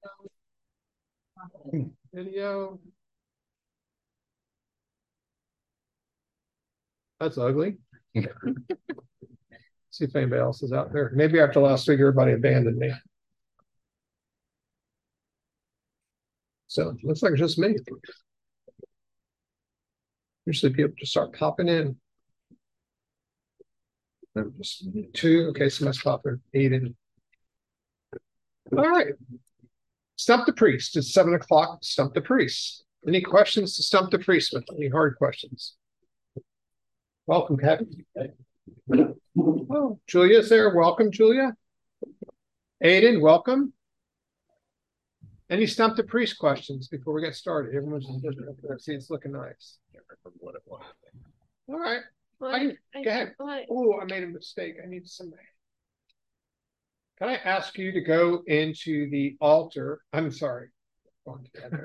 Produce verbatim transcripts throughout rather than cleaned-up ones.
Video. That's ugly. See if anybody else is out there. Maybe after last week, everybody abandoned me. So it looks like it's just me. Usually people just start popping in. Just two. Okay, so let's pop in. Eight in. All right. Stump the priest. It's seven o'clock. Stump the priest. Any questions to stump the priest with? Any hard questions? Welcome, Kevin. Oh, Julia's there. Welcome, Julia. Aiden, welcome. Any stump the priest questions before we get started? Everyone's just see it's looking nice. I can't remember what it was. All right. What? I, I, go ahead. Oh, I made a mistake. I need somebody. Can I ask you to go into the altar? I'm sorry. Go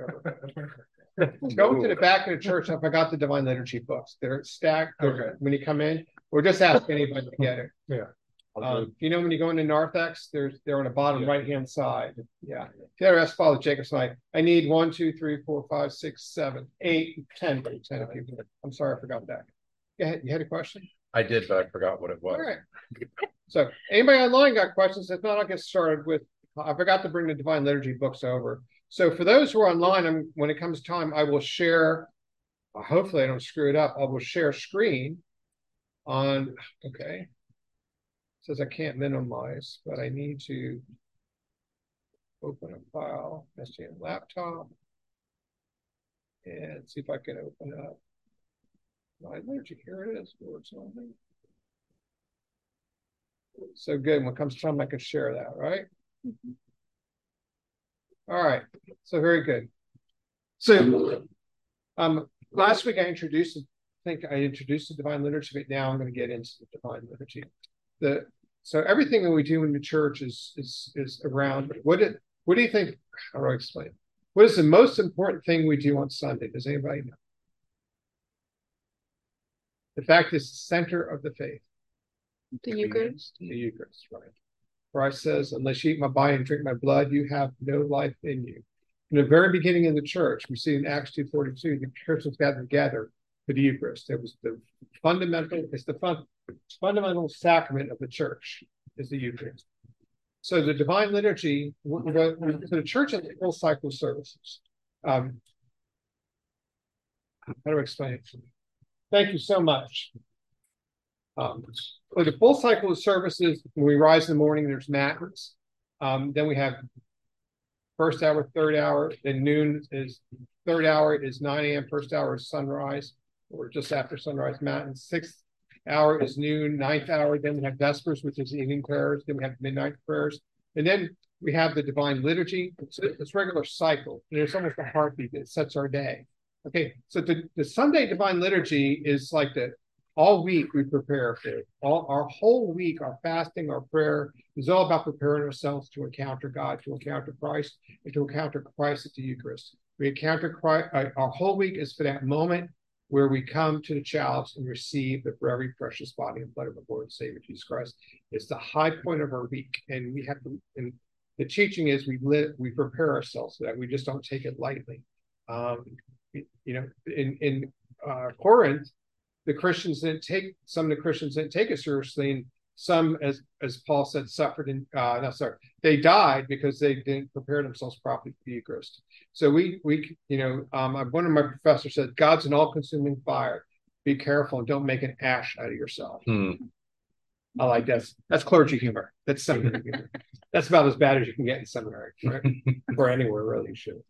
into the back of the church. I forgot the Divine Liturgy books. They're stacked. Okay. When you come in, or just ask anybody to get it. Yeah. Um, you know, when you go into Narthex, there's they're on the bottom yeah. right hand side. Yeah. If you ever ask Father Jacobs, like, I need one, two, three, four, five, six, seven, eight, ten, ten of you. I'm sorry, I forgot that. Go ahead. You had a question? I did, but I forgot what it was. All right. So, anybody online got questions? If not, I'll get started with. I forgot to bring the Divine Liturgy books over. So, for those who are online, I'm, when it comes time, I will share. Uh, hopefully, I don't screw it up. I will share screen on. Okay. It says I can't minimize, but I need to open a file, S T M laptop, and see if I can open up my liturgy. Here it is. Words only. So good. When it comes time, I can share that, right? Mm-hmm. All right. So very good. So um, last week I introduced, I think I introduced the Divine Liturgy, but now I'm going to get into the Divine Liturgy. The so everything that we do in the church is is is around what it. What do you think? How do I explain? What is the most important thing we do on Sunday? Does anybody know? The fact is the center of the faith. The Eucharist. The Eucharist, right. Christ says, unless you eat my body and drink my blood, you have no life in you. In the very beginning of the church, we see in Acts two forty-two, the church was gathered together for the Eucharist. It was the fundamental, it's the fun, fundamental sacrament of the church is the Eucharist. So the Divine Liturgy, so the church has full cycle services. Um, how do I explain it? Thank you so much. Um, for the full cycle of services, when we rise in the morning, there's matins. Um, then we have first hour, third hour, then noon is third hour is nine a.m., first hour is sunrise, or just after sunrise matins. Sixth hour is noon, ninth hour, then we have vespers, which is evening prayers, then we have midnight prayers, and then we have the Divine Liturgy. It's, it's regular cycle, and it's almost a heartbeat that sets our day. Okay, so the, the Sunday Divine Liturgy is like the all week we prepare for it. All our whole week, our fasting, our prayer is all about preparing ourselves to encounter God, to encounter Christ, and to encounter Christ at the Eucharist. We encounter Christ. Uh, our whole week is for that moment where we come to the chalice and receive the very precious body and blood of the Lord and Savior Jesus Christ. It's the high point of our week, and we have to. And the teaching is we live, we prepare ourselves so that we just don't take it lightly. Um, you know, in in uh, Corinth, the Christians didn't take, some of the Christians didn't take it seriously, and some, as as Paul said, suffered and uh no sorry, they died because they didn't prepare themselves properly for the Eucharist. So we we you know, um one of my professors said, God's an all-consuming fire. Be careful and don't make an ash out of yourself. Hmm. I like that. That's clergy humor. That's seminary humor. That's about as bad as you can get in seminary, right? Or anywhere, really, you should.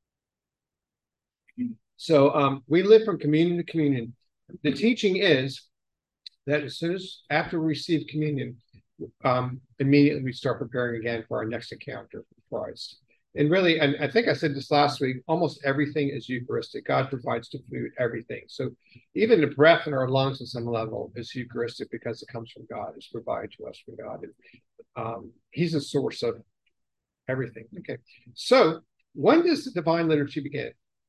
So um we live from communion to communion. The teaching is that as soon as after we receive communion, um, immediately we start preparing again for our next encounter with Christ. And really, and I think I said this last week, almost everything is Eucharistic. God provides the food, everything. So even the breath in our lungs at some level is Eucharistic because it comes from God. It's provided to us from God. And um, he's the source of everything. Okay. So when does the Divine Liturgy begin?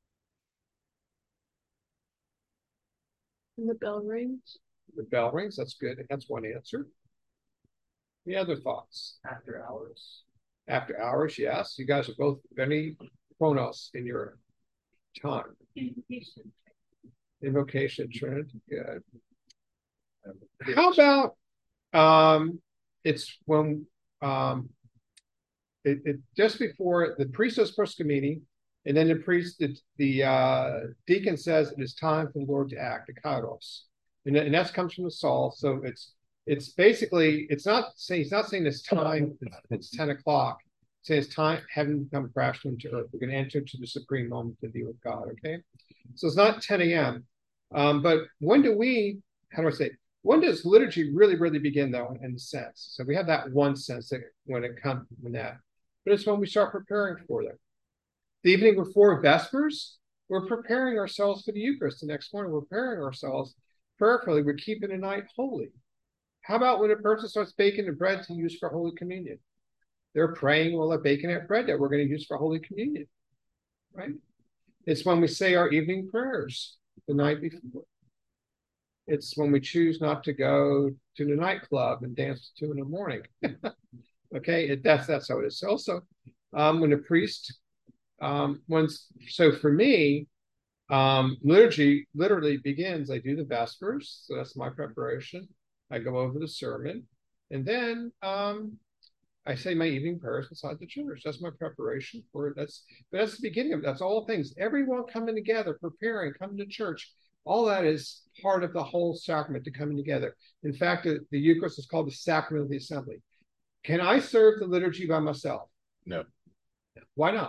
And the bell rings. The bell rings. That's good. That's one answer. Any other thoughts? After hours. After hours, yes. You guys are both very chronos in your time. Invocation. Invocation, Trinity, good. How about um it's when um it, it just before the priest does first communion, and then the priest the, the uh deacon says it is time for the Lord to act, the kairos. And, and that comes from the Saul. So it's it's basically it's not saying he's not saying it's time, it's, it's ten o'clock. It's saying it's time, heaven come crashing into earth. We're gonna enter into the supreme moment to be with God, okay? So it's not ten a.m. Um, but when do we, how do I say, when does liturgy really, really begin, though, in the sense? So we have that one sense that when it comes from that, but it's when we start preparing for them. The evening before Vespers, we're preparing ourselves for the Eucharist. The next morning, we're preparing ourselves prayerfully. We're keeping the night holy. How about when a person starts baking the bread to use for Holy Communion? They're praying while they're baking that bread that we're going to use for Holy Communion, right? It's when we say our evening prayers the night before. It's when we choose not to go to the nightclub and dance to two in the morning. Okay, it, that's that's how it is. Also, um, when a priest, um, once so for me, um, liturgy literally begins. I do the Vespers, so that's my preparation. I go over the sermon, and then um, I say my evening prayers inside the church. That's my preparation for it. That's but that's the beginning of it. That's all things. Everyone coming together, preparing, coming to church. All that is part of the whole sacrament to coming together. In fact, the, the Eucharist is called the sacrament of the assembly. Can I serve the liturgy by myself? No. Why not?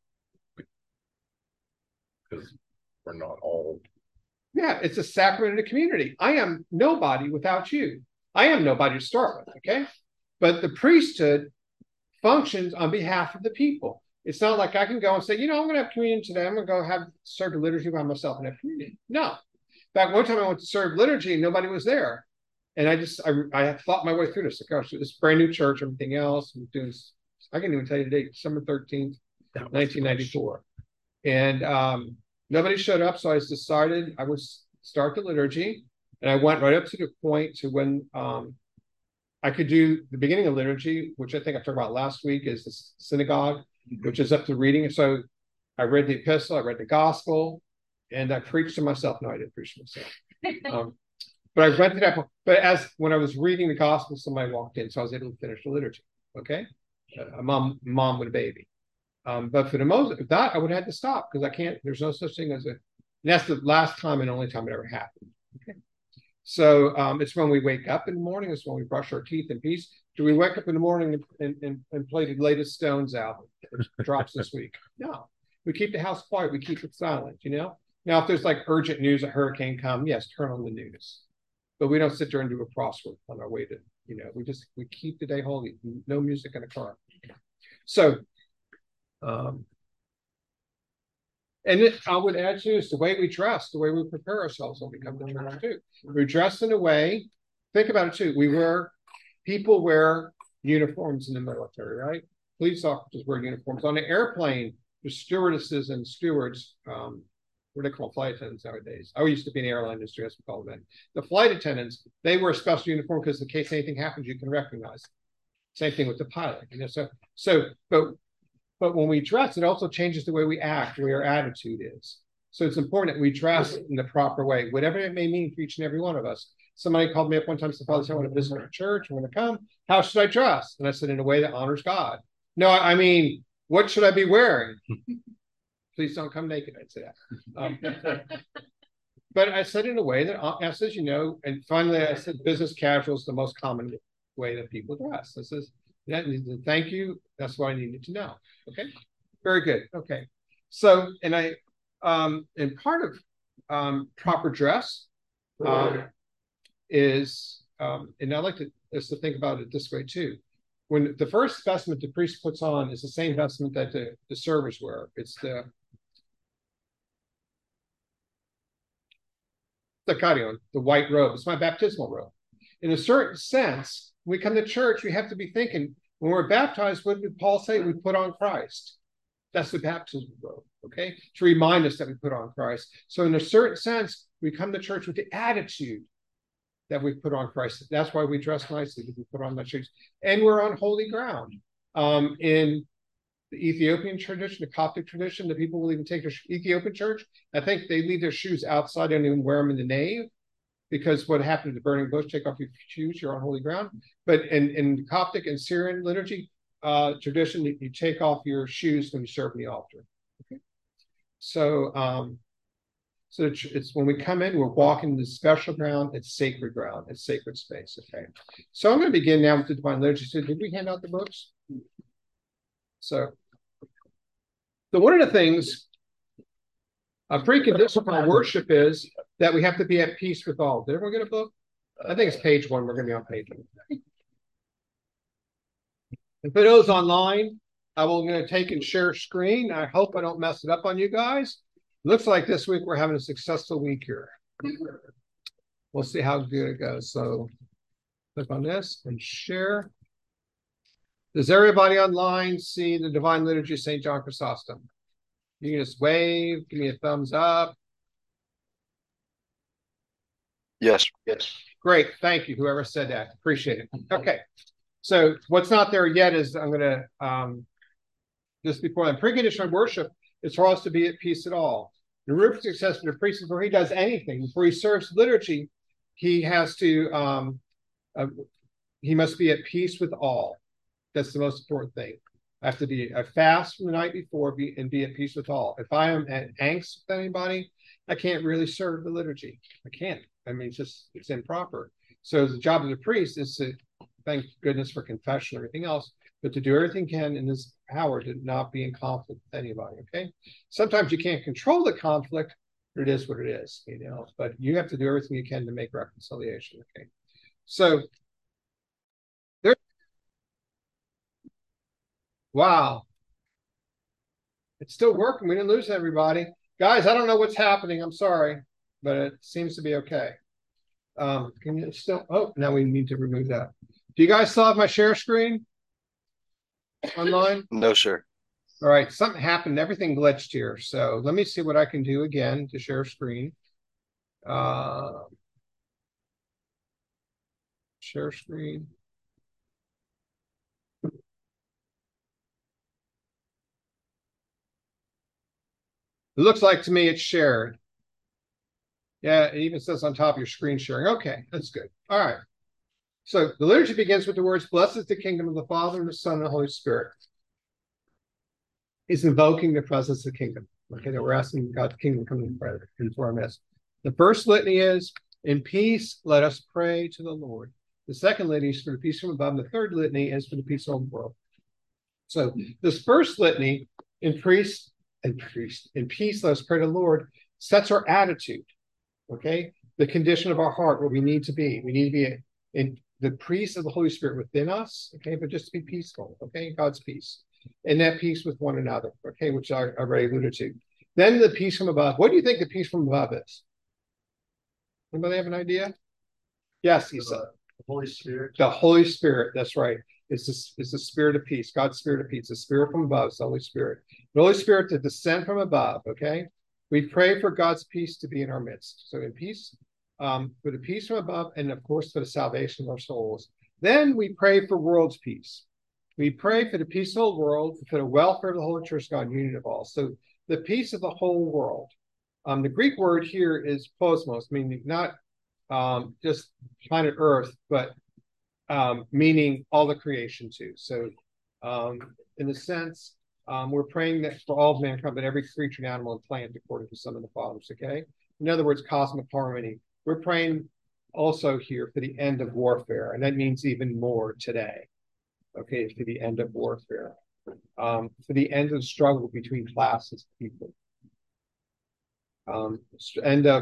Because we're not all. Yeah, it's a sacrament of the community. I am nobody without you. I am nobody to start with, okay? But the priesthood functions on behalf of the people. It's not like I can go and say, you know, I'm going to have communion today. I'm going to go have serve the liturgy by myself and have communion. No. In fact, one time I went to serve liturgy and nobody was there. And I just, I, I thought my way through this. Like, gosh, this brand new church, everything else. I'm doing, I can't even tell you the date, December thirteenth, nineteen ninety-four. And um, nobody showed up. So I decided I would start the liturgy. And I went right up to the point to when um, I could do the beginning of liturgy, which I think I talked about last week, is the synagogue, which is up to reading. So I read the epistle, I read the gospel, and I preached to myself. No, I didn't preach to myself. Um, but I went to that point. But as when I was reading the gospel, somebody walked in, so I was able to finish the liturgy. Okay, a mom, mom with a baby. Um, but for the most of that, I would have had to stop because I can't. There's no such thing as a. And that's the last time and only time it ever happened. Okay. So um, it's when we wake up in the morning. It's when we brush our teeth in peace. Do we wake up in the morning and, and, and, and play the latest Stones album, which drops this week? No. We keep the house quiet. We keep it silent, you know? Now, if there's like urgent news, a hurricane come, yes, turn on the news. But we don't sit there and do a crossword on our way to, you know, we just, we keep the day holy. No music in the car. So, um, and it, I would add to is the way we dress, the way we prepare ourselves when we come to church too. We dress in a way, think about it too. We wear, people wear uniforms in the military, right? Police officers wear uniforms. On an airplane, the stewardesses and stewards, um, what do they call flight attendants nowadays? I used to be in the airline industry, that's what we call them. The flight attendants, they wear a special uniform because in case anything happens, you can recognize it. Same thing with the pilot. You know, so, so, but But when we dress, it also changes the way we act, the way our attitude is. So it's important that we dress in the proper way, whatever it may mean for each and every one of us. Somebody called me up one time and said, Father, I want to visit our church. I want to come. How should I dress? And I said, in a way that honors God. No, I mean, what should I be wearing? Please don't come naked, I'd say that. Um, but I said in a way that, I says, you know, and finally I said, business casual is the most common way that people dress. I says, thank you. That's what I needed to know. Okay. Very good. Okay. So, and I, um, and part of um, proper dress um, is, um, and I like to, is to think about it this way too. When the first vestment the priest puts on is the same vestment that the, the servers wear. It's the, the carrion, the white robe. It's my baptismal robe. In a certain sense, when we come to church, we have to be thinking, when we're baptized, what did Paul say? We put on Christ. That's the baptism robe, okay? To remind us that we put on Christ. So in a certain sense, we come to church with the attitude that we put on Christ. That's why we dress nicely, because we put on the shoes. And we're on holy ground. Um, in the Ethiopian tradition, the Coptic tradition, the people will even take their Ethiopian church. I think they leave their shoes outside, they don't even wear them in the nave, because what happened to the burning bush, take off your shoes, you're on holy ground. But in, in Coptic and Syrian liturgy uh, tradition, you, you take off your shoes when you serve in the altar. Okay. So, um, so it's, it's when we come in, we're walking the special ground. It's sacred ground. It's sacred space. Okay. So I'm going to begin now with the Divine Liturgy. So did we hand out the books? So, so one of the things, a precondition for our worship is that we have to be at peace with all. Did everyone get a book? I think it's page one. We're going to be on page one. And for those online, I'm going to take and share screen. I hope I don't mess it up on you guys. Looks like this week we're having a successful week here. We'll see how good it goes. So click on this and share. Does everybody online see the Divine Liturgy of Saint John Chrysostom? You can just wave, give me a thumbs up. Yes. Yes. Great. Thank you. Whoever said that. Appreciate it. Okay. So what's not there yet is I'm going to, um, just before that, precondition worship is for us to be at peace at all. The root of success for the priest is where he does anything. Before he serves liturgy, he has to, um, uh, he must be at peace with all. That's the most important thing. I have to be, I fast from the night before be, and be at peace with all. If I am at angst with anybody, I can't really serve the liturgy. I can't. I mean, it's just, it's improper. So the job of the priest is to, thank goodness for confession and everything else, but to do everything can in his power to not be in conflict with anybody, okay? Sometimes you can't control the conflict, but it is what it is, you know, but you have to do everything you can to make reconciliation, okay? So, there. Wow. It's still working. We didn't lose everybody. Guys, I don't know what's happening. I'm sorry, but it seems to be okay. Um, can you still, oh, now we need to remove that. Do you guys still have my share screen online? No, sir. All right, something happened. Everything glitched here. So let me see what I can do again to share screen. Uh, share screen. It looks like to me it's shared. Yeah, it even says on top of your screen sharing. Okay, that's good. All right. So the liturgy begins with the words, "Blessed is the kingdom of the Father, and the Son, and the Holy Spirit." It's invoking the presence of the kingdom. Okay, that we're asking God's kingdom come into our midst. The first litany is, "In peace, let us pray to the Lord." The second litany is for the peace from above. And the third litany is for the peace of the world. So this first litany, in priest and priest, in peace, let us pray to the Lord, sets our attitude. Okay, the condition of our heart, where we need to be. We need to be in the peace of the Holy Spirit within us. Okay, but just to be peaceful. Okay, God's peace, and that peace with one another. Okay, which I already alluded to. Then the peace from above. What do you think the peace from above is? Anybody have an idea? Yes, he said. The Holy Spirit. The Holy Spirit. That's right. It's the, it's the spirit of peace. God's spirit of peace. The spirit from above. It's the Holy Spirit. The Holy Spirit to descend from above. Okay. We pray for God's peace to be in our midst. So in peace, um, for the peace from above, and of course for the salvation of our souls. Then we pray for world's peace. We pray for the peace of the world, for the welfare of the Holy Church, God, union of all. So the peace of the whole world. Um, the Greek word here is cosmos, meaning not um, just planet Earth, but um, meaning all the creation too. So um, in a sense, Um, we're praying that for all of mankind, but every creature and animal and plant, according to some of the fathers, okay? In other words, cosmic harmony. We're praying also here for the end of warfare, and that means even more today, okay, for the end of warfare, um, for the end of struggle between classes of people, um, end of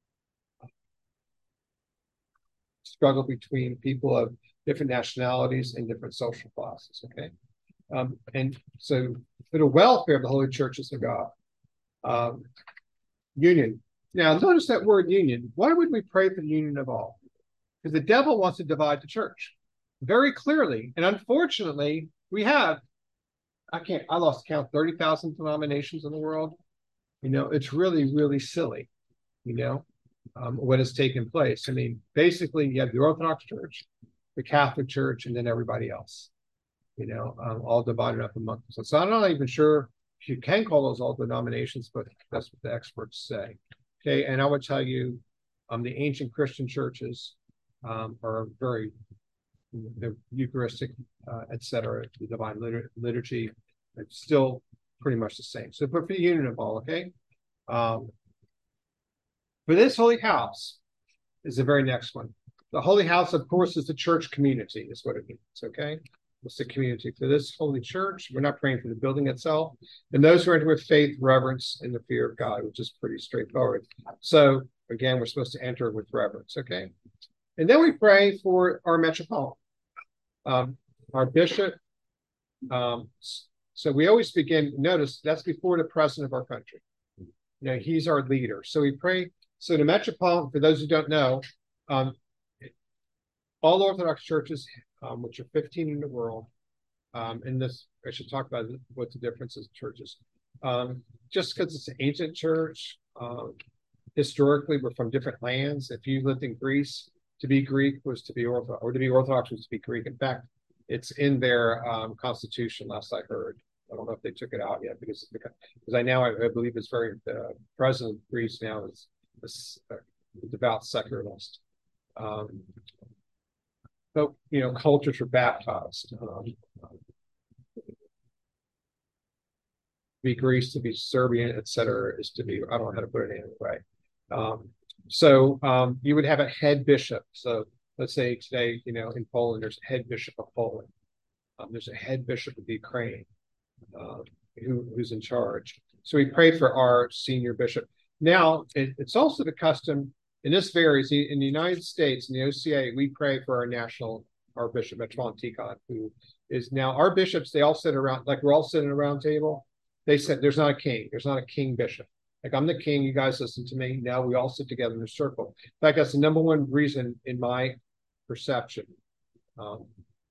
struggle between people of different nationalities and different social classes, okay? Um, and so for the welfare of the Holy Churches of God. Um, union. Now, notice that word union. Why would we pray for the union of all? Because the devil wants to divide the church very clearly. And unfortunately, we have, I can't, I lost count, thirty thousand denominations in the world. You know, it's really, really silly, you know, um, what has taken place. I mean, basically, you have the Orthodox Church, the Catholic Church, and then everybody else. you know, um, all divided up among themselves. So I'm not even sure if you can call those all denominations, but that's what the experts say. Okay, and I would tell you, um, the ancient Christian churches um, are very, the Eucharistic, uh, et cetera, the divine litur liturgy, it's still pretty much the same. So, but for the union of all, okay. Um, for this holy house is the very next one. The holy house, of course, is the church community, is what it means, okay? It's the community. For this holy church, we're not praying for the building itself. And those who enter with faith, reverence, and the fear of God, which is pretty straightforward. So, again, we're supposed to enter with reverence, okay? And then we pray for our metropolitan, um, our bishop. Um, so we always begin, notice that's before the president of our country. You know, he's our leader. So we pray. So the metropolitan, for those who don't know, um, all Orthodox churches, um, which are fifteen in the world, um, and this, I should talk about what the difference is in churches. Um, just because it's an ancient church, um, historically, we're from different lands. If you lived in Greece, to be Greek was to be Orthodox, or to be Orthodox was to be Greek. In fact, it's in their um, constitution, last I heard. I don't know if they took it out yet, because because I now I, I believe it's very the president of Greece now is a, a devout secularist. Um, but you know, cultures were baptized. Um, to be Greece, to be Serbian, et cetera, is to be, I don't know how to put it any other way. Um, so um, you would have a head bishop. So let's say today, you know, in Poland, there's a head bishop of Poland. Um, there's a head bishop of the Ukraine uh, who, who's in charge. So we pray for our senior bishop. Now, it, it's also the custom, and this varies, in the United States, in the O C A, we pray for our national, our bishop, Metropolitan Tikhon, who is now, our bishops, they all sit around, like we're all sitting at a round table. They said, there's not a king. There's not a king bishop. Like, I'm the king, you guys listen to me. Now we all sit together in a circle. In fact, that's the number one reason in my perception. Um,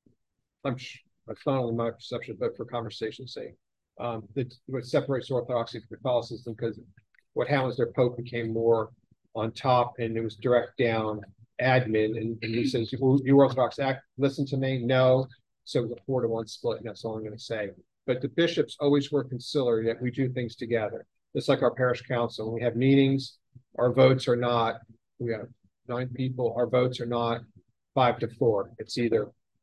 I'm It's not only my perception, but for conversation's sake. Um, that what separates Orthodoxy from Catholicism, because what happens, their Pope became more on top, and it was direct down admin, and, and he says, you, you Orthodox act, listen to me, no. So it was a four to one split, and that's all I'm going to say. But the bishops always work conciliary, that we do things together. It's like our parish council. When we have meetings, our votes are not, we have nine people, our votes are not five to four. It's either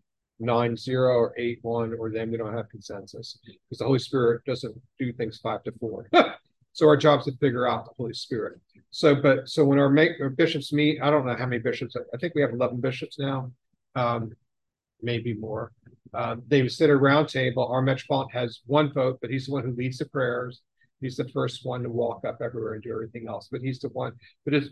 nine zero or eight one, or then we don't have consensus, because the Holy Spirit doesn't do things five to four. So our job is to figure out the Holy Spirit. So, but so when our, make, our bishops meet, I don't know how many bishops. I think we have eleven bishops now, um, maybe more. Uh, they sit at a round table. Our metropolitan has one vote, but he's the one who leads the prayers. He's the first one to walk up everywhere and do everything else. But he's the one. But it's,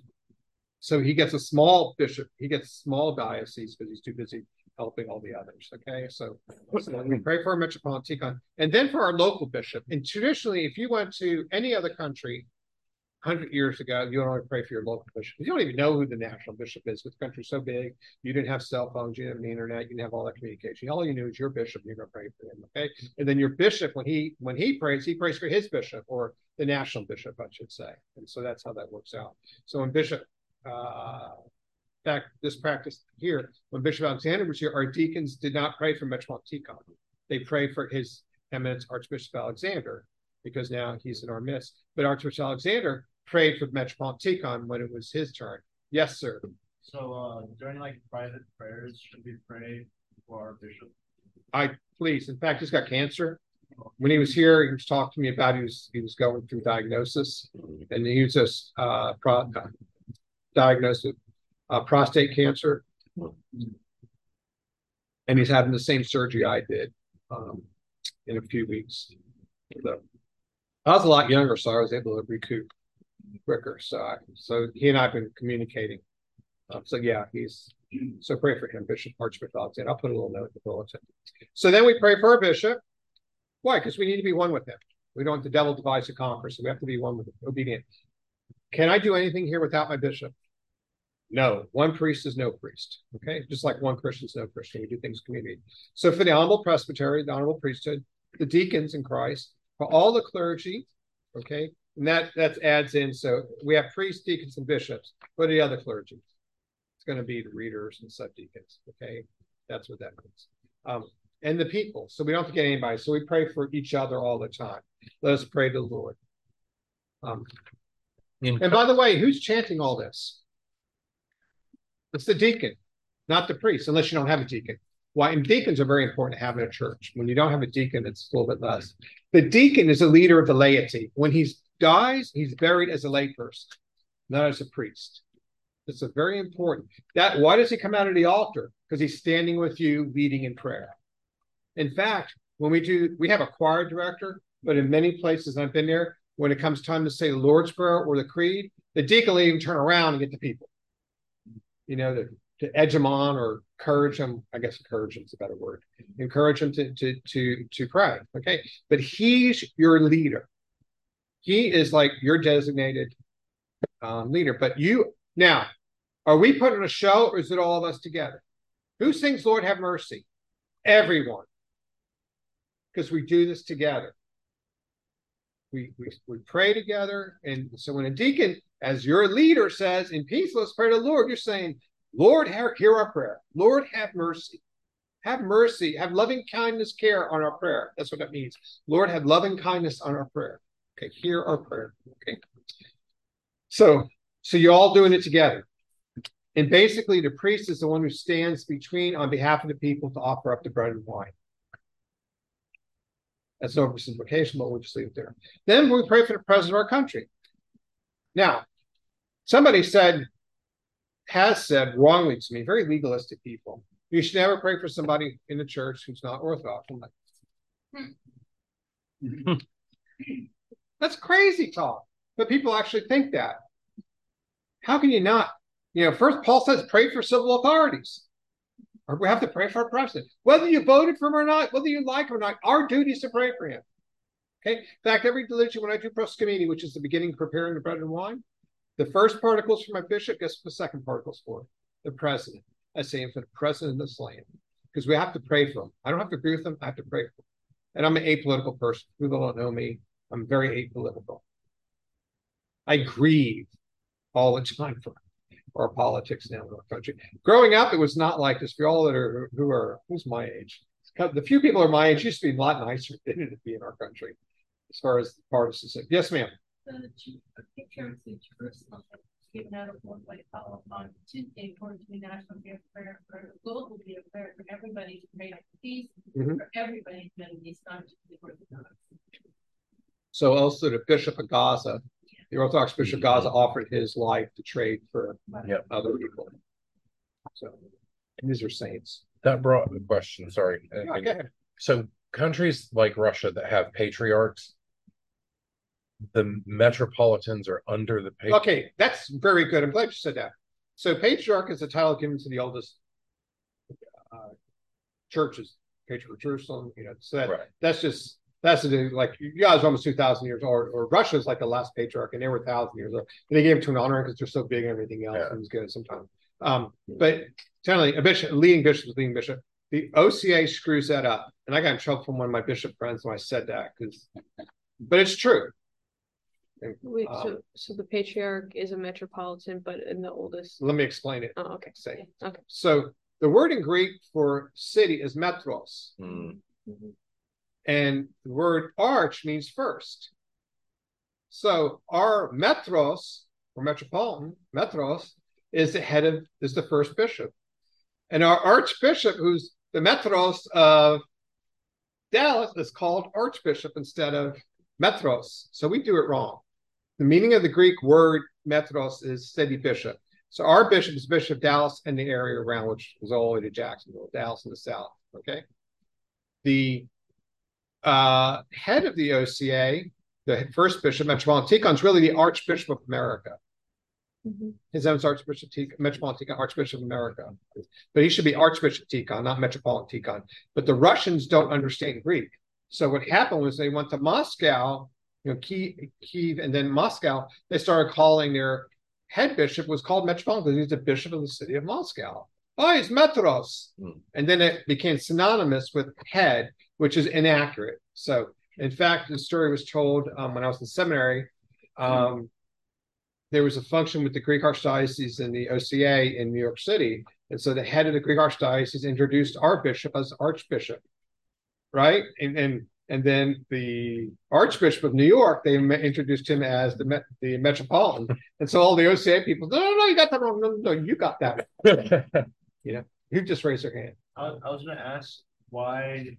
so he gets a small bishop. He gets a small diocese because he's too busy helping all the others. Okay, so, so we pray for our Metropolitan Tikhon, and then for our local bishop. And traditionally, if you went to any other country one hundred years ago, you don't only pray for your local bishop. You don't even know who the national bishop is, because the country's so big. You didn't have cell phones, you didn't have the internet, you didn't have all that communication. All you knew is your bishop, and you're going to pray for him. Okay, and then your bishop, when he when he prays, he prays for his bishop, or the national bishop, I should say. And so that's how that works out. So when Bishop uh fact, this practice here, when Bishop Alexander was here, our deacons did not pray for Metropolitan Tikhon. They prayed for His Eminence Archbishop Alexander, because now he's in our midst. But Archbishop Alexander prayed for Metropolitan Tikhon when it was his turn. Yes, sir. So uh, during like private prayers, should we pray for our bishop? I please. In fact, he's got cancer. When he was here, he was talking to me about he was he was going through diagnosis, and he was just uh, pro, uh, diagnosed with Uh, prostate cancer, and he's having the same surgery I did um, in a few weeks. So, I was a lot younger, so I was able to recoup quicker. So, I, so he and I have been communicating. Um, so yeah, he's so pray for him, Bishop Archbishop Alexander. I'll put a little note in the bulletin. So then we pray for our bishop. Why? Because we need to be one with him. We don't want the devil divides and conquers, so we have to be one with him. Obedient. Can I do anything here without my bishop? No, one priest is no priest. Okay, just like one Christian is no Christian. We do things community. So for the honorable presbytery, the honorable priesthood, the deacons in Christ, for all the clergy, okay, and that that adds in. So we have priests, deacons, and bishops. What are the other clergy? It's going to be the readers and subdeacons. Okay, that's what that means. Um, and the people. So we don't forget anybody. So we pray for each other all the time. Let us pray to the Lord. Um, In- and by the way, who's chanting all this? It's the deacon, not the priest, unless you don't have a deacon. Why? And deacons are very important to have in a church. When you don't have a deacon, it's a little bit less. The deacon is the leader of the laity. When he dies, he's buried as a layperson, not as a priest. It's a very important. That why does he come out of the altar? Because he's standing with you, leading in prayer. In fact, when we do, we have a choir director, but in many places I've been there, when it comes time to say the Lord's Prayer or the Creed, the deacon will even turn around and get the people. You know, to, to edge them on or encourage them. I guess encourage them is a better word. Encourage them to to to to pray. Okay, but he's your leader. He is like your designated um, leader. But you now, are we putting a show, or is it all of us together? Who sings "Lord Have Mercy"? Everyone, because we do this together. We, we we pray together, and so when a deacon, as your leader, says, "In peace, let's pray to the Lord," you're saying, "Lord, hear our prayer. Lord, have mercy. Have mercy. Have loving kindness, care on our prayer." That's what that means. Lord, have loving kindness on our prayer. Okay, hear our prayer. Okay. So, so you're all doing it together. And basically, the priest is the one who stands between, on behalf of the people, to offer up the bread and wine. That's no oversimplification, but we'll just leave it there. Then we pray for the president of our country. Now, somebody said, has said wrongly to me, very legalistic people, you should never pray for somebody in the church who's not Orthodox. I'm like, that's crazy talk. But people actually think that. How can you not? You know, first Paul says, pray for civil authorities. Or we have to pray for our president. Whether you voted for him or not, whether you like him or not, our duty is to pray for him. Okay. In fact, every religion, when I do proscomini, which is the beginning of preparing the bread and wine, the first particles for my bishop, guess what the second particles for? The president. I say him for the president of this land. Because we have to pray for him. I don't have to agree with him, I have to pray for him. And I'm an apolitical person. People don't know me. I'm very apolitical. I grieve all the time for our politics now in our country. Growing up, it was not like this. For all that are who are who's my age, the few people are my age used to be a lot nicer than it be in our country, as far as partisanship. Yes, ma'am. The picture of the Jerusalem given out of one white power on Tuesday, according to the National Day of Prayer, for the global day of prayer for everybody to pray for peace, mm-hmm. for everybody in the Middle East, not just the Orthodox. So also the Bishop of Gaza, the Orthodox Bishop of Gaza, offered his life to trade for yep. other people. So and these are saints. That brought the question. Sorry. Yeah, go ahead. So countries like Russia that have patriarchs, the metropolitans are under the patriarch. Okay, that's very good. I'm glad you said that. So patriarch is a title given to the oldest uh, churches, Patriarch of Jerusalem. You know, so that, right. that's just that's the, like you guys are almost two thousand years old. Or Russia's like the last patriarch, and they were a thousand years old. And they gave it to an honor because they're so big and everything else. Yeah. And it was good sometimes. Um, but generally, a bishop, a leading bishop, is leading bishop. The O C A screws that up, and I got in trouble from one of my bishop friends when I said that because, but it's true. Wait, um, so so the patriarch is a metropolitan, but in the oldest. Let me explain it. Oh, okay. Say okay. So the word in Greek for city is metros, mm. mm-hmm. and the word arch means first. So our metros or metropolitan metros is the head of is the first bishop, and our archbishop, who's the metros of Dallas, is called archbishop instead of metros. So we do it wrong. The meaning of the Greek word metros is city bishop. So our bishop is Bishop Dallas and the area around, which is all the way to Jacksonville, Dallas in the south. Okay. The uh, head of the O C A, the first bishop, Metropolitan Tikhon, is really the Archbishop of America. Mm-hmm. His name is Archbishop Tikhon, Metropolitan Tikhon, Archbishop of America. But he should be Archbishop Tikhon, not Metropolitan Tikhon. But the Russians don't understand Greek. So what happened was they went to Moscow, you know, Kiev, Kiev, and then Moscow. They started calling their head bishop was called Metropolitan because he's the bishop of the city of Moscow. Oh, he's Metros. Mm. And then it became synonymous with head, which is inaccurate. So, in fact, the story was told um, when I was in seminary. Um, mm. There was a function with the Greek Archdiocese and the O C A in New York City. And so the head of the Greek Archdiocese introduced our bishop as archbishop. right? And and and then the Archbishop of New York, they introduced him as the the Metropolitan, and so all the O C A people, no, no, no, you got that wrong. No, no, you got that. You know, you just raise their hand. I, I was gonna ask why,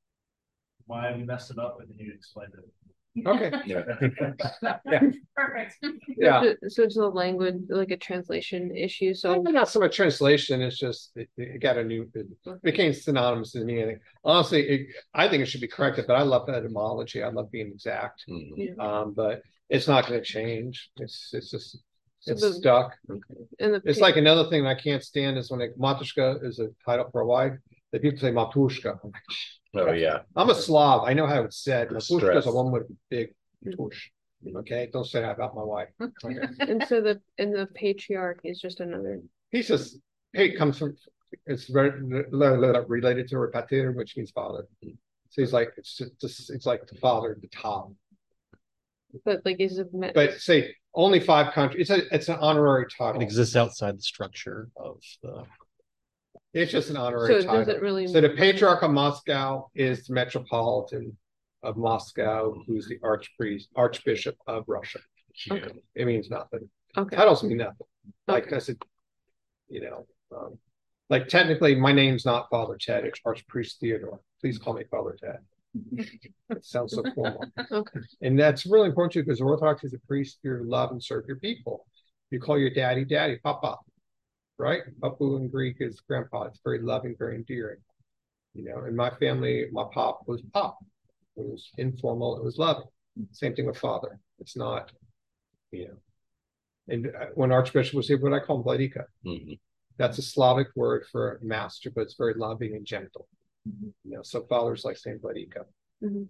why we messed it up and then you explained it. Okay. Yeah. Yeah. Perfect. Yeah. So- So it's a language, like a translation issue, so. Not so much translation. It's just it, it got a new. It became synonymous to me. And honestly, it, I think it should be corrected. But I love etymology. I love being exact. Mhm. Um, but it's not going to change. It's it's just So it's the- stuck. And the. It's pa- like another thing that I can't stand is when a Matushka is a title for a wife. That people say Matushka. I'm like, Oh, yeah. I'm a Slav. I know how it's said. The Matushka is a stress. woman with a big tush. Okay, don't say that about my wife. Okay. And so the, and the patriarch is just another, He's just hey, it comes from it's very related to her pater, which means father. So he's like it's just it's like the father at the top. but like is it. me- But say only five countries. It's a it's an honorary title. It exists outside the structure of the. It's just an So honorary it title. doesn't really. So the Patriarch of Moscow is the Metropolitan of Moscow, who's the Archpriest, Archbishop of Russia. Okay. It means nothing. Okay, Titles mean nothing. Like Okay. I said, you know, um, like technically my name's not Father Ted, it's Archpriest Theodore. Please call me Father Ted. It sounds so formal. okay, And that's really important too, because Orthodox is a priest, you love and serve your people. You call your daddy, daddy, papa, right? Papu in Greek is grandpa. It's very loving, very endearing. You know, in my family, my pop was pop. It was informal, it was loving. Same thing with father. It's not, you know. And uh, when Archbishop was here, what I call him Vladika. Mhm. That's a Slavic word for master, but it's very loving and gentle. Mhm. You know, so father's like saying Vladika. Mhm.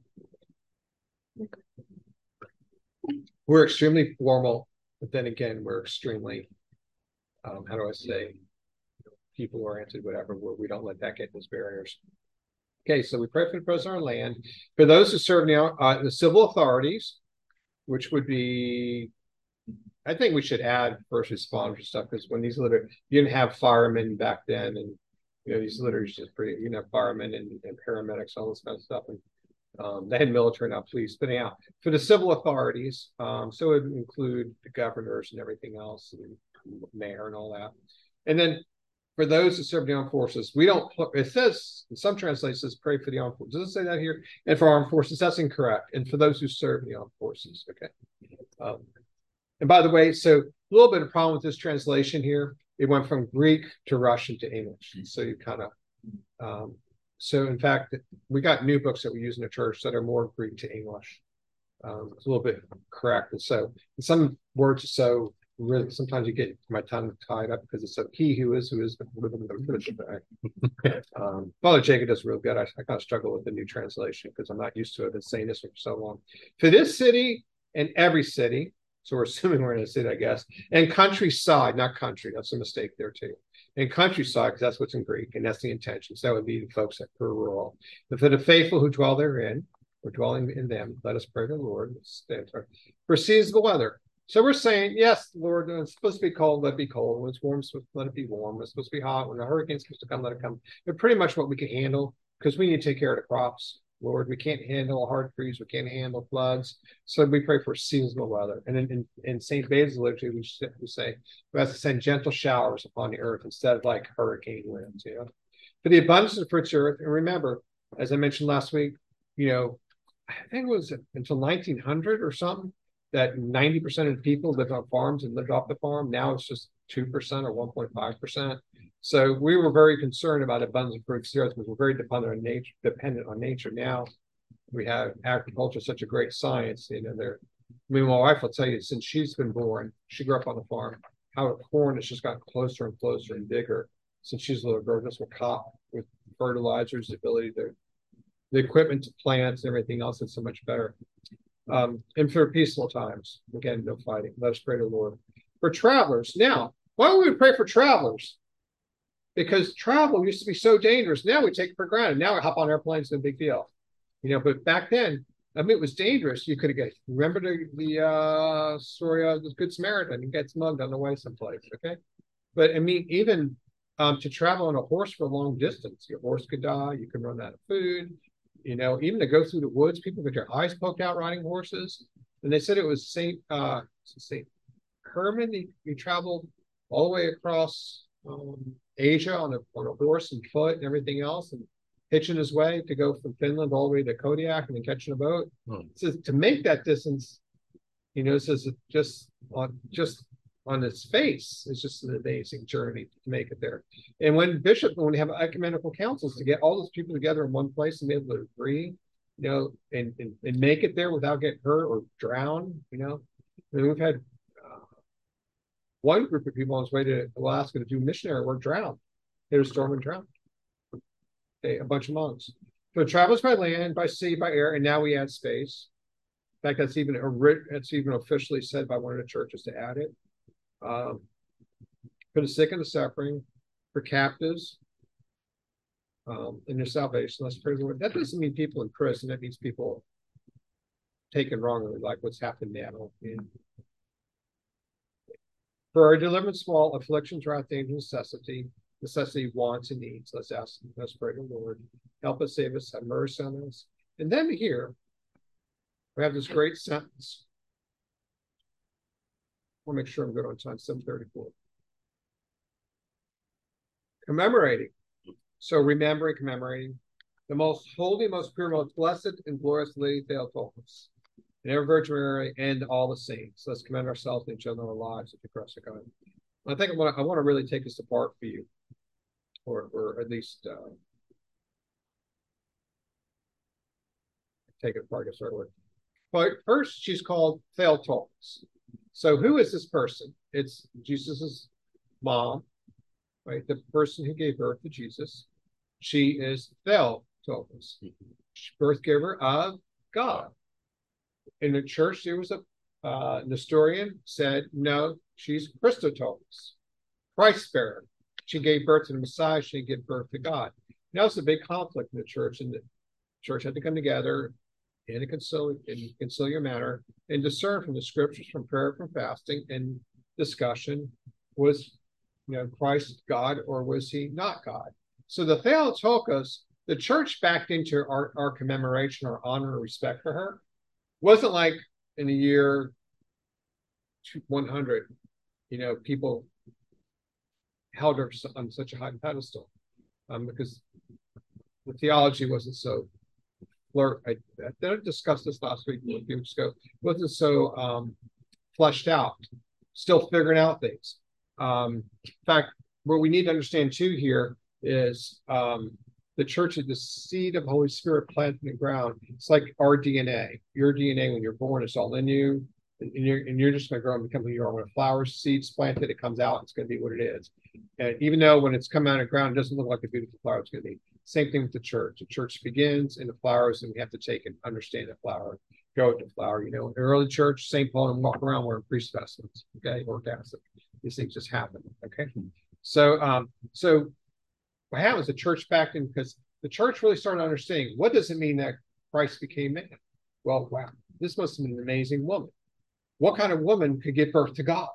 We're extremely formal, but then again, we're extremely, um, how do I say, people oriented, whatever, where we don't let that get those barriers. Okay, so we pray for the president of our land. For those who serve now, uh, the civil authorities, which would be, I think we should add first responders stuff, because when these liter, you didn't have firemen back then, and you know, these litters just pretty, you know, firemen and, and paramedics, all this kind of stuff. And um, they had military, now police, but anyhow, for the civil authorities, um, so it would include the governors and everything else, and the mayor and all that. And then for those who serve the armed forces, we don't, it says, in some translations, pray for the armed forces. Does it say that here? And for armed forces, that's incorrect. And for those who serve the armed forces, okay. Um, and by the way, so a little bit of problem with this translation here. It went from Greek to Russian to English. So you kind of, um, so in fact, we got new books that we use in the church that are more Greek to English. Um, it's a little bit correct. And so some words are so really, sometimes you get my tongue tied up because it's so he who is, who is, um, Father Jacob does real good. I, I kind of struggle with the new translation because I'm not used to it. I've been saying this for so long. For this city and every city, so we're assuming we're in a city, I guess, and countryside, not country. That's a mistake there too. And countryside, because that's what's in Greek, and that's the intention. So that would be the folks that are rural. But for the faithful who dwell therein, or dwelling in them, let us pray the Lord. For seasonable weather. So we're saying, yes, Lord, when it's supposed to be cold, let it be cold. When it's warm, let it be warm. When it's supposed to be hot, when the hurricane's supposed to come, let it come. But pretty much what we can handle, because we need to take care of the crops. Lord, we can't handle a hard freeze. We can't handle floods. So we pray for seasonal weather. And in, in, in Saint Basil's liturgy, we, we say we have to send gentle showers upon the earth instead of like hurricane winds. You know, for the abundance of fruits earth. And remember, as I mentioned last week, you know, I think it was until nineteen hundred or something that ninety percent of the people lived on farms and lived off the farm. Now it's just two percent or one point five percent. So we were very concerned about abundance of fruits earth because we're very dependent on nature. Dependent on nature. Now we have agriculture, such a great science. You know, there. I mean, my wife will tell you since she's been born, she grew up on the farm. How corn has just gotten closer and closer and bigger since she's a little girl. Just with crop, with fertilizers, the ability to, the equipment to plant and everything else is so much better. Um, and for peaceful times, again, no fighting. Let us pray to the Lord. For travelers, now, why don't we pray for travelers? Because travel used to be so dangerous. Now we take it for granted. Now we hop on airplanes, no big deal. You know, but back then, I mean, it was dangerous. You could have got, remember the, the uh, story of the Good Samaritan? He gets mugged on the way someplace, okay? But I mean, even um, to travel on a horse for a long distance, your horse could die, you could run out of food. You know, even to go through the woods, people get their eyes poked out riding horses. And they said it was Saint uh Saint Herman. He, he traveled all the way across um, Asia on a on a horse and foot and everything else, and hitching his way to go from Finland all the way to Kodiak and then catching a boat. Hmm. So to make that distance, you know, says it just on just on its face, it's just an amazing journey to make it there. And when Bishop, when we have ecumenical councils, to get all those people together in one place and be able to agree, you know, and, and, and make it there without getting hurt or drowned, you know. I mean, we've had uh, one group of people on its way to Alaska to do missionary work drowned. Hit a storm and drowned. Okay, a bunch of monks. So it travels by land, by sea, by air, and now we add space. In fact, that's even a that's even officially said by one of the churches to add it. Um, for the sick and the suffering, for captives, um, in their salvation. Let's pray the Lord. That doesn't mean people in prison. That means people taken wrongly, like what's happened now. And for our deliverance from all afflictions, wrath, danger, necessity, necessity, wants, and needs. Let's ask. Let's pray the Lord. Help us, save us, have mercy on us. And then here we have this great sentence. I want to make sure I'm good on time. seven thirty-four. Commemorating. So remembering, commemorating the most holy, most pure, most blessed, and glorious Lady Theotokos, and every Virgin Mary, and all the saints. Let's commend ourselves and each other in our lives at the cross of God. I think I want to, I want to really take this apart for you, or or at least uh, take it apart. I guess right word. But first, she's called Theotokos. So who is this person? It's Jesus's mom, right? The person who gave birth to Jesus. She is Theotokos, birth giver of God. In the church, there was a uh, Nestorian said, no, she's Christotokos, Christ bearer. She gave birth to the Messiah. She gave birth to God. Now it's a big conflict in the church, and the church had to come together in a conciliar, in a conciliar manner and discern from the scriptures, from prayer, from fasting, and discussion, was, you know, Christ God or was he not God? So the Theotokos, the church backed into our, our commemoration, our honor and respect for her. Wasn't like in the year one hundred, you know, people held her on such a high pedestal um, because the theology wasn't so I, I discussed this last week, a few weeks ago. Wasn't so um, fleshed out, still figuring out things. Um, in fact, what we need to understand too here is um, the church is the seed of the Holy Spirit planted in the ground. It's like our D N A. Your D N A, when you're born, it's all in you, and you're, and you're just going to grow and become who you are. When a flower seed's planted, it comes out, it's going to be what it is. And even though when it's come out of the ground, it doesn't look like a beautiful flower it's going to be. Same thing with the church. The church begins in the flowers, and we have to take and understand the flower, grow it to flower. You know, in the early church, Saint Paul and walk around wearing priest vestments, okay, or Catholic. These things just happen, okay? So, um, so what happens? The church backed in because the church really started understanding what does it mean that Christ became man? Well, wow, this must have been an amazing woman. What kind of woman could give birth to God?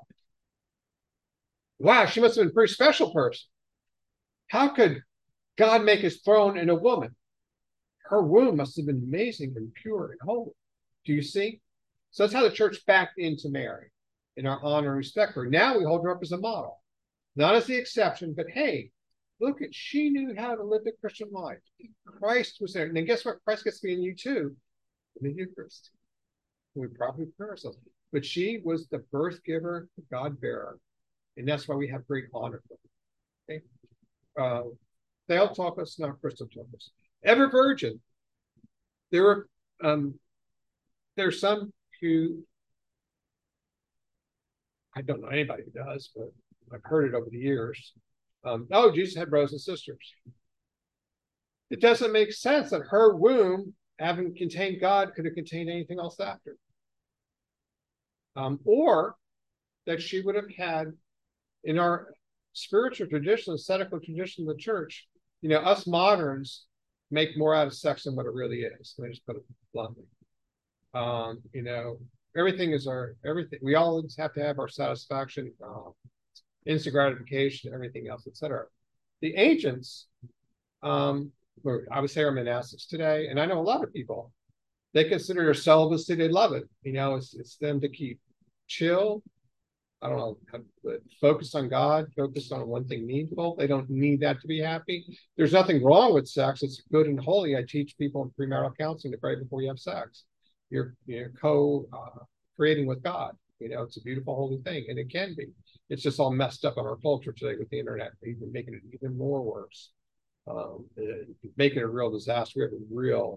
Wow, she must have been a pretty special person. How could God make his throne in a woman? Her womb must have been amazing and pure and holy. Do you see? So that's how the church backed into Mary in our honor and respect for her. Now we hold her up as a model, not as the exception, but hey, look at, she knew how to live the Christian life. Christ was there. And then guess what? Christ gets to be in you too, in the Eucharist. We probably prepare ourselves. But she was the birth giver, the God bearer. And that's why we have great honor for her. Okay? Uh, Theotokos, not Christotokos. Ever virgin. There were um, there are some who, I don't know anybody who does, but I've heard it over the years. Um, oh, Jesus had brothers and sisters. It doesn't make sense that her womb, having contained God, could have contained anything else after. Um, or that she would have had, in our spiritual tradition, ascetical tradition of the church, you know, us moderns make more out of sex than what it really is. Let me just put it bluntly. Um, you know, everything is our, everything, we all have to have our satisfaction, uh, instant gratification, everything else, et cetera. The ancients, um, were- I would say are monastics today, and I know a lot of people, they consider their celibacy, they love it. You know, it's it's them to keep chill. I don't know, but focus on God, focus on one thing meaningful. They don't need that to be happy. There's nothing wrong with sex. It's good and holy. I teach people in premarital counseling to pray before you have sex. You're you're co uh, creating with God. You know, it's a beautiful, holy thing, and it can be. It's just all messed up in our culture today with the internet, even making it even more worse, um, making it a real disaster. We have a real,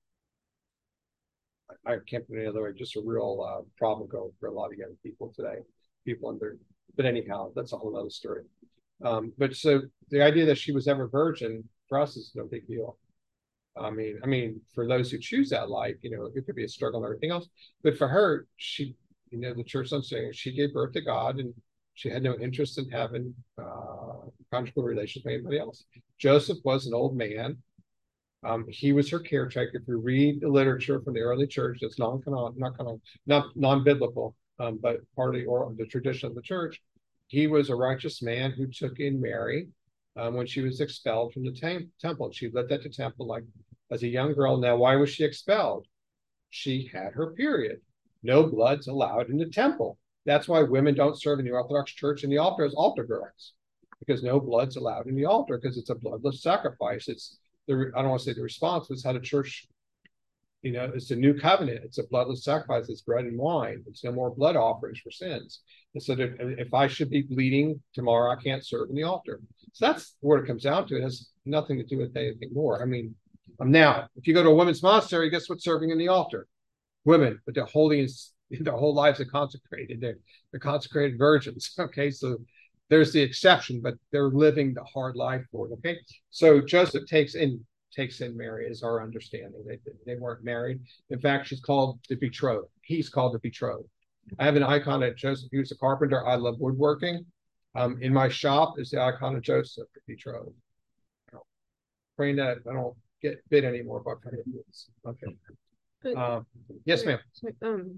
I can't put it any other way, just a real uh, problem going for a lot of young people today. People under, but anyhow, that's a whole other story. Um, but so the idea that she was ever virgin for us is no big deal. I mean, I mean, for those who choose that life, you know, it could be a struggle and everything else. But for her, she, you know, the church I'm saying, she gave birth to God, and she had no interest in having uh, conjugal relations with anybody else. Joseph was an old man. Um, he was her caretaker. If you read the literature from the early church, that's non-canon, not canon, not non-biblical. Um, but part of the, or the tradition of the church, he was a righteous man who took in Mary um, when she was expelled from the tem- temple. She led that to temple like as a young girl. Now, why was she expelled? She had her period. No blood's allowed in the temple. That's why women don't serve in the Orthodox Church in the altar as altar girls, because no blood's allowed in the altar because it's a bloodless sacrifice. It's the I don't want to say the response, but it's how the church. You know, it's a new covenant. It's a bloodless sacrifice. It's bread and wine. It's no more blood offerings for sins. And so that if I should be bleeding tomorrow, I can't serve in the altar. So that's what it comes down to. It has nothing to do with anything more. I mean, um, now, if you go to a women's monastery, guess what's serving in the altar? Women, but they're holy, their whole lives are consecrated. They're, they're consecrated virgins. Okay, so there's the exception, but they're living the hard life for it. Okay, so Joseph takes in takes in Mary is our understanding. They, they weren't married. In fact, she's called the betrothed. He's called the betrothed. I have an icon of Joseph. He was a carpenter. I love woodworking. Um, in my shop is the icon of Joseph, the betrothed. Praying that I don't get bit anymore by predators. Okay. But- Um, yes, ma'am. So, um,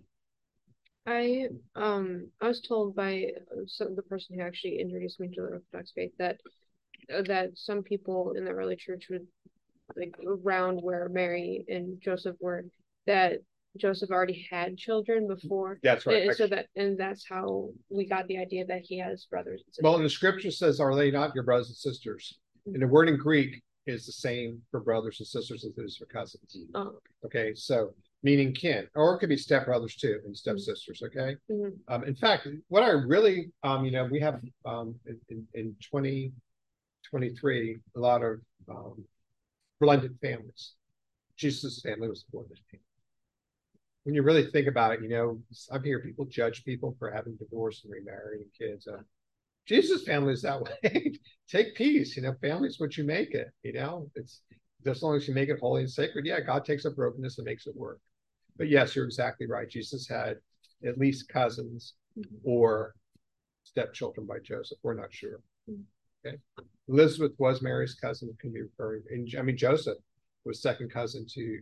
I um I was told by some the person who actually introduced me to the Orthodox faith that uh, that some people in the early church would like around where Mary and Joseph were, that Joseph already had children before. That's right. And so that and that's how we got the idea that he has brothers and sisters. Well, and the scripture says, "Are they not your brothers and sisters?" And the word in Greek is the same for brothers and sisters as it is for cousins. Oh. Okay, so meaning kin, or it could be stepbrothers too and stepsisters. Okay. Mhm. Um, in fact, what I really, um, you know, we have um, in, in twenty twenty-three a lot of um, blended families. Jesus' family was a blended family. When you really think about it, you know, I hear people judge people for having divorced and remarried and kids. Uh, Jesus' family is that way. Take peace, you know, family is what you make it, you know, it's as long as you make it holy and sacred. Yeah, God takes a brokenness and makes it work. But yes, you're exactly right. Jesus had at least cousins mm-hmm. or stepchildren by Joseph. We're not sure. Mm-hmm. Okay. Elizabeth was Mary's cousin, can be referring, and I mean, Joseph was second cousin to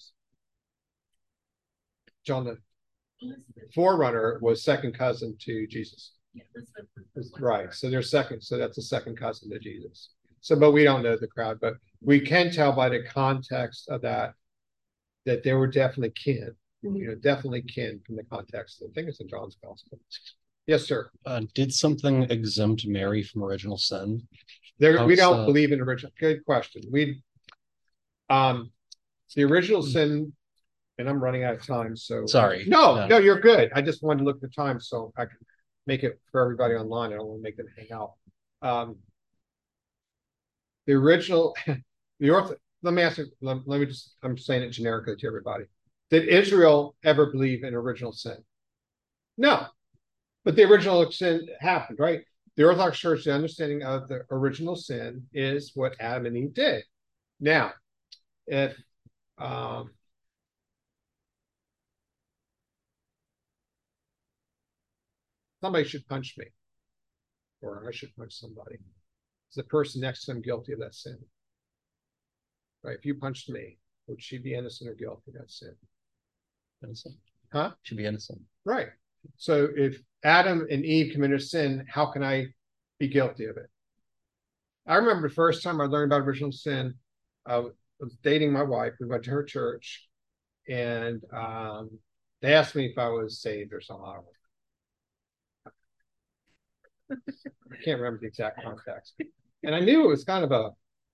John the Forerunner was second cousin to Jesus. Yeah, right. So they're second. So that's a second cousin to Jesus. So, but we don't know the crowd, but we can tell by the context of that, that they were definitely kin, mm-hmm. you know, definitely kin from the context. I think it's in John's gospel. Yes, sir. Uh, did something exempt Mary from original sin? There, we don't uh... believe in original. Good question. We, um, the original mm-hmm. sin, and I'm running out of time. So sorry. No, no, no, you're good. I just wanted to look at the time so I can make it for everybody online. I don't want to make them hang out. Um, the original, the ortho, let me ask you, let, let me just, I'm saying it generically to everybody. Did Israel ever believe in original sin? No, but the original sin happened, right? The Orthodox Church, the understanding of the original sin is what Adam and Eve did. Now, if, um, somebody should punch me, or I should punch somebody. Is the person next to them guilty of that sin? Right? If you punched me, would she be innocent or guilty of that sin? Innocent. Huh? She'd be innocent. Right. So if Adam and Eve committed sin, how can I be guilty of it? I remember the first time I learned about original sin, I was dating my wife. We went to her church, and um, they asked me if I was saved or something. I can't remember the exact context. And I knew it was kind of a,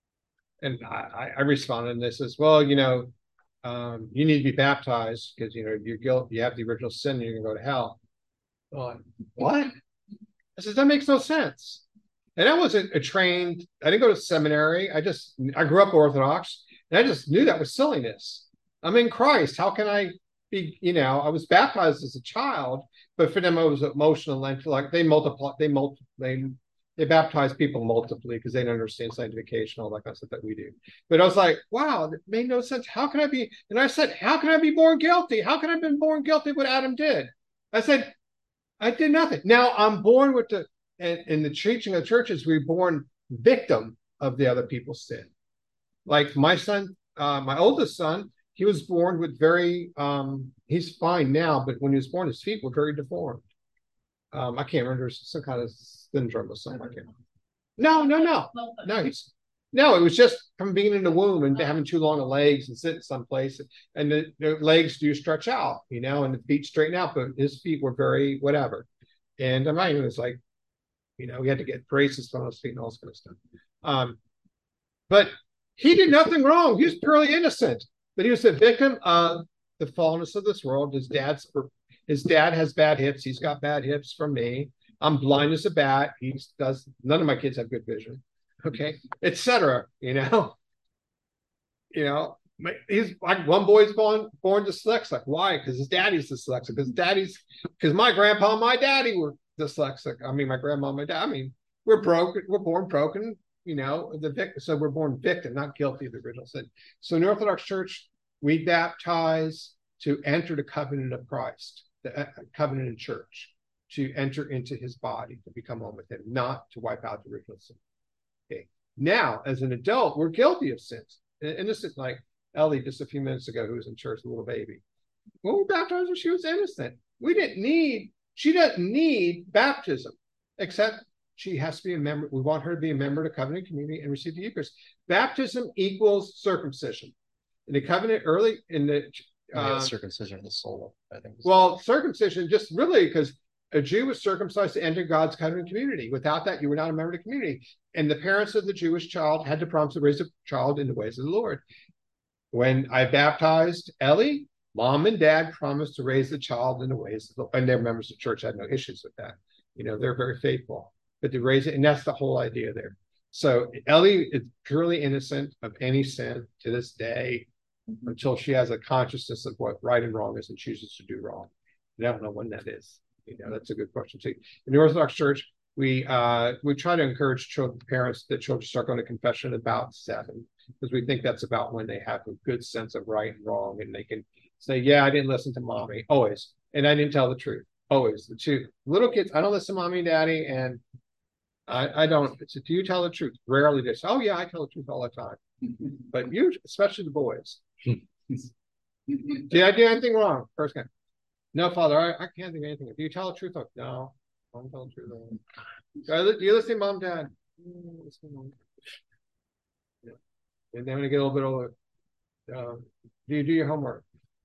and I, I responded in this as well, you know, um, you need to be baptized because, you know, you're guilt, you have the original sin, and you're going to go to hell. Well, what? I said, that makes no sense. And I wasn't a trained, I didn't go to seminary. I just, I grew up Orthodox, and I just knew that was silliness. I'm in Christ. How can I be, you know, I was baptized as a child, but for them, it was emotional and intellect. They multiply, they multiply, they, they baptize people multiply because they don't understand sanctification, all that kind of stuff that we do. But I was like, wow, that made no sense. How can I be? And I said, how can I be born guilty? How can I have been born guilty what Adam did? I said, I did nothing. Now I'm born with the, and in the teaching of the churches, we're born victim of the other people's sin. Like my son, uh, my oldest son, he was born with very, um, he's fine now, but when he was born, his feet were very deformed. Um, I can't remember, some kind of syndrome or something like that. No, no, no, no, he's, no, it was just from being in the womb and having too long of legs and sitting someplace, and the, the legs do stretch out, you know, and the feet straighten out, but his feet were very whatever. And I mean, it was like, you know, we had to get braces on his feet and all this kind of stuff. Um, but he did nothing wrong. He was purely innocent. But he was a victim of the fallenness of this world. His dad's his dad has bad hips. He's got bad hips from me. I'm blind as a bat. He does. None of my kids have good vision. Okay, et cetera. You know, you know, he's like one boy's born born dyslexic. Why? Because his daddy's dyslexic. Because daddy's because my grandpa and my daddy were dyslexic. I mean, my grandma, and my dad. I mean, we're broken. We're born broken. You know, the victim. So we're born victim, not guilty of the original sin. So in the Orthodox Church, we baptize to enter the covenant of Christ, the uh, covenant in church, to enter into his body, to become one with him, not to wipe out the original sin. Okay. Now, as an adult, we're guilty of sins. And, and this is like Ellie just a few minutes ago, who was in church, a little baby. When we baptized her, she was innocent. We didn't need, she doesn't need baptism, except she has to be a member. We want her to be a member of the covenant community and receive the Eucharist. Baptism equals circumcision. In the covenant early in the Uh, uh, circumcision of the soul, I think. well, circumcision just really because a Jew was circumcised to enter God's covenant community. Without that, you were not a member of the community. And the parents of the Jewish child had to promise to raise a child in the ways of the Lord. When I baptized Ellie, mom and dad promised to raise the child in the ways of the Lord. And their members of the church had no issues with that. You know, they're very faithful. But to raise it, and that's the whole idea there. So Ellie is purely innocent of any sin to this day, until she has a consciousness of what right and wrong is and chooses to do wrong. And I don't know when that is. You know, that's a good question too. In the Orthodox Church, we uh, we try to encourage children, parents that children start going to confession about seven, because we think that's about when they have a good sense of right and wrong, and they can say, "Yeah, I didn't listen to mommy always, and I didn't tell the truth always." The two little kids, I don't listen to mommy and daddy, and I, I don't. So do you tell the truth? Rarely they say, "Oh yeah, I tell the truth all the time." But you, especially the boys. Did I do anything wrong? First guy. No, Father, I, I can't think of anything. Do you tell the truth? Oh, no, I don't tell the truth. Do you listen to mom, dad? Yeah. And then when you get a little bit older, uh, do you do your homework?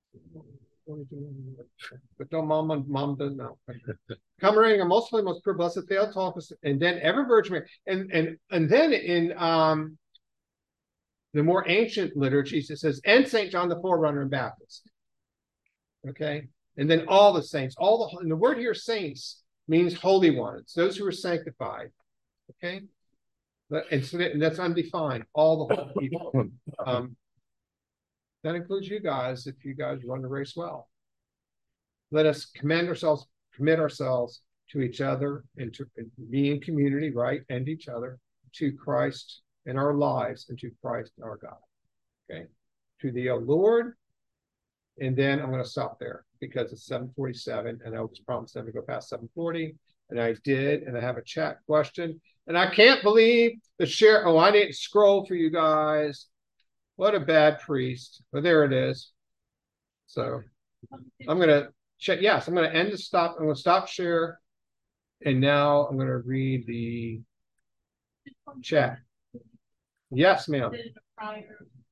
But don't mom, mom doesn't know. Come reigning a most holy, most pure, blessed Theotokos, and then ever Virgin Mary, and and and then in um. the more ancient liturgies, it says, and Saint John the Forerunner and Baptist. Okay? And then all the saints, all the, and the word here, saints, means holy ones, those who are sanctified. Okay? And, so that, and that's undefined, all the holy people. Um, that includes you guys, if you guys run the race well. Let us commend ourselves, commit ourselves to each other, and to and be in community, right? And each other, to Christ in our lives, and to Christ our God. Okay, to the O Lord, and then I'm going to stop there because it's seven forty-seven, and I was promised them to go past seven forty, and I did, and I have a chat question, and I can't believe the share. Oh, I didn't scroll for you guys. What a bad priest. But there it is. So I'm going to check. Yes, I'm going to end the stop. I'm going to stop share, and now I'm going to read the chat. Yes, ma'am. Prior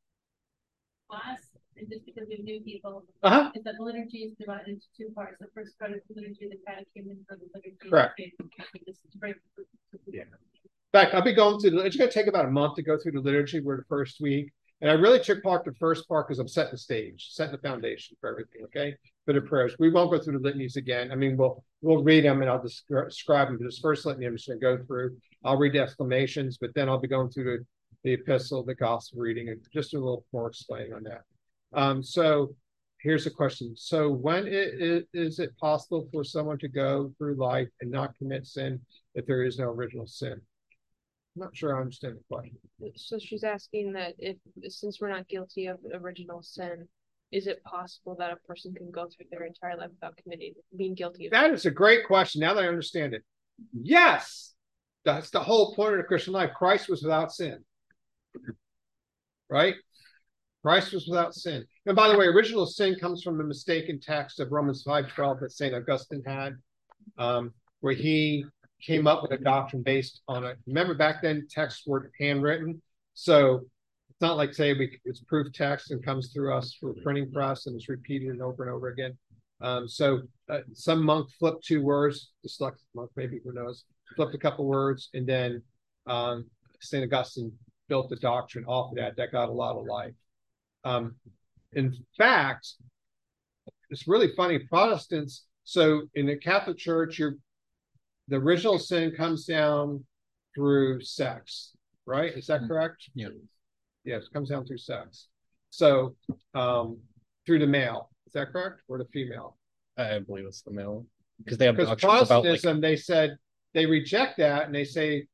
class, and just because we have new people, Uh-huh. is that the liturgy is divided into two parts. The first part is the liturgy, the catechism for the liturgy. Correct. This is break- Yeah. In fact, I'll be going through, the- it's gonna take about a month to go through the liturgy. We're the first week. And I really took part the first part because I'm setting the stage, setting the foundation for everything, okay? For the prayers. We won't go through the litanies again. I mean, we'll we'll read them and I'll descri- describe them. But this first litany I'm just gonna go through. I'll read the exclamations, but then I'll be going through the, the epistle, the gospel reading, and just a little more explaining on that. Um, so here's a question. So when it, it, is it possible for someone to go through life and not commit sin if there is no original sin? I'm not sure I understand the question. So she's asking that if, since we're not guilty of original sin, is it possible that a person can go through their entire life without committing, being guilty of? That is a great question. Now that I understand it. Yes. That's the whole point of the Christian life. Christ was without sin. Right? Christ was without sin. And by the way, original sin comes from the mistaken text of Romans five twelve that Saint Augustine had, um, where he came up with a doctrine based on it. Remember back then texts were handwritten. So it's not like say we it's proof text and comes through us through a printing press and it's repeated over and over again. Um, so uh, some monk flipped two words, dyslexic monk, maybe who knows, flipped a couple words, and then um, Saint Augustine built the doctrine off of that. That got a lot of life. Um, in fact, it's really funny. Protestants, so in the Catholic Church, you're the original sin comes down through sex, right? Is that correct? Yeah. Yes, it comes down through sex. So um, through the male, is that correct? Or the female? I believe it's the male. Because they have Because doctrines about like Protestantism, they said they reject that and they say,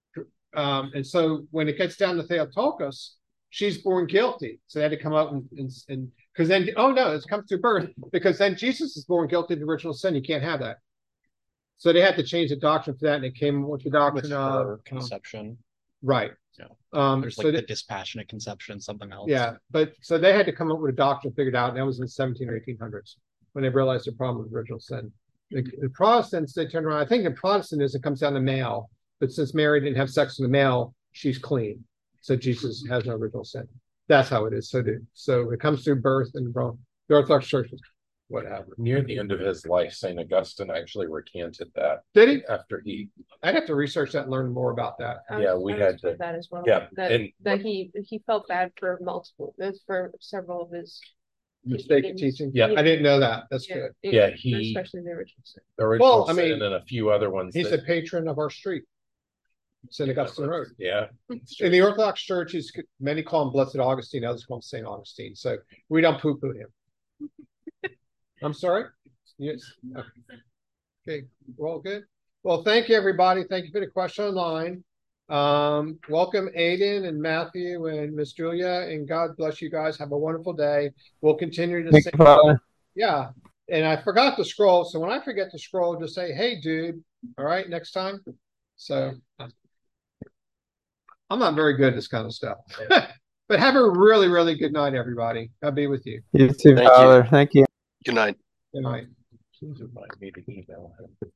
um, and so when it gets down to Theotokos, she's born guilty. So they had to come out and, and, and because then, oh no, it comes through birth, because then Jesus is born guilty of the original sin. You can't have that. So they had to change the doctrine for that, and it came with the doctrine with of her conception. right. Yeah. Um, There's so like they, the dispassionate conception, something else. yeah, but so they had to come up with a doctrine figured out, and that was in the seventeen or eighteen hundreds when they realized the problem with original sin. The, the Protestants, they turned around. I think in Protestantism it comes down to male, but since Mary didn't have sex with a male, she's clean. So Jesus has no original sin. That's how it is. So, do, so it comes through birth and the Orthodox Church, whatever. Near the end of his life, Saint Augustine actually recanted that Did he? after he, I'd have to research that and learn more about that. I was- yeah, we I was had told to- that as well. yeah, That, and- that he, he felt bad for multiple, for several of his. Mistaken teaching. Yeah. I didn't know that. That's Yeah, good. it- Yeah, he- Especially the original sin. the original Well, I sin mean, and a few other ones. He's that- a patron of our street, Saint Augustine Road. Yeah. In the Orthodox Church, he's, many call him Blessed Augustine, others call him Saint Augustine. So we don't poo-poo him. I'm sorry? Yes. Okay. Okay, we're all good. Well, thank you, everybody. Thank you for the question online. Um, welcome Aiden and Matthew and Miss Julia, and God bless you guys. Have a wonderful day. We'll continue to Thank sing. you, Father. Yeah. And I forgot to scroll. So when I forget to scroll, just say, hey, dude. All right, next time. So I'm not very good at this kind of stuff. But have a really, really good night, everybody. I'll be with you. You too, Thank you. Father. Thank you. Good night. Good night. Please remind me to email him.